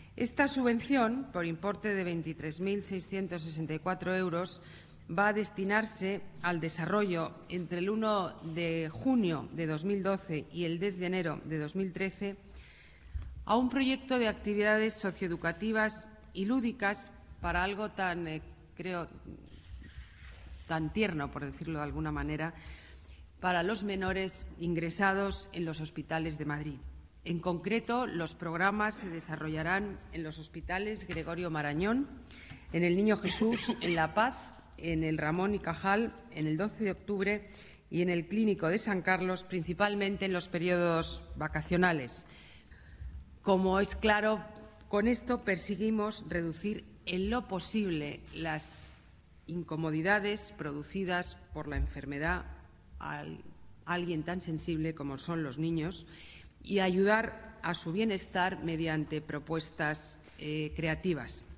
Esta subvención, por importe de 23.664 euros, va a destinarse al desarrollo entre el 1 de junio de 2012 y el 10 de enero de 2013 a un proyecto de actividades socioeducativas y lúdicas para algo tan tierno, por decirlo de alguna manera, para los menores ingresados en los hospitales de Madrid. En concreto, los programas se desarrollarán en los hospitales Gregorio Marañón, en el Niño Jesús, en La Paz, en el Ramón y Cajal, en el 12 de octubre y en el Clínico de San Carlos, principalmente en los periodos vacacionales. Como es claro, con esto perseguimos reducir en lo posible las incomodidades producidas por la enfermedad a alguien tan sensible como son los niños y ayudar a su bienestar mediante propuestas creativas.